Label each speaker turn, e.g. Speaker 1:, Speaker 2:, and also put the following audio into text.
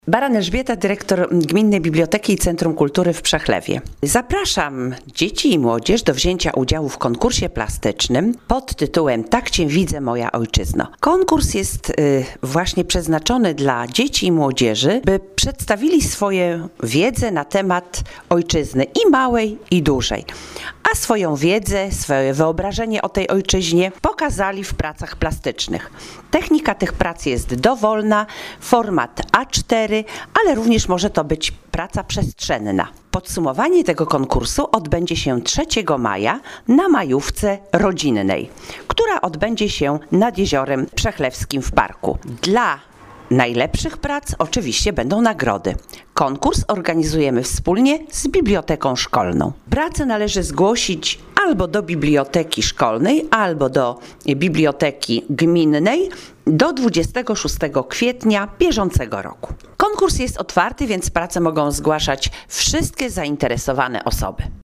Speaker 1: Baran Elżbieta, dyrektor Gminnej Biblioteki i Centrum Kultury w Przechlewie. Zapraszam dzieci i młodzież do wzięcia udziału w konkursie plastycznym pod tytułem Tak Cię widzę, moja ojczyzno. Konkurs jest właśnie przeznaczony dla dzieci i młodzieży, by przedstawili swoją wiedzę na temat ojczyzny i małej, i dużej. A swoją wiedzę, swoje wyobrażenie o tej ojczyźnie pokazali w pracach plastycznych. Technika tych prac jest dowolna, format A4, ale również może to być praca przestrzenna. Podsumowanie tego konkursu odbędzie się 3 maja na majówce rodzinnej, która odbędzie się nad Jeziorem Przechlewskim w parku. Dla najlepszych prac oczywiście będą nagrody. Konkurs organizujemy wspólnie z Biblioteką Szkolną. Pracę należy zgłosić albo do Biblioteki Szkolnej, albo do Biblioteki Gminnej do 26 kwietnia bieżącego roku. Konkurs jest otwarty, więc pracę mogą zgłaszać wszystkie zainteresowane osoby.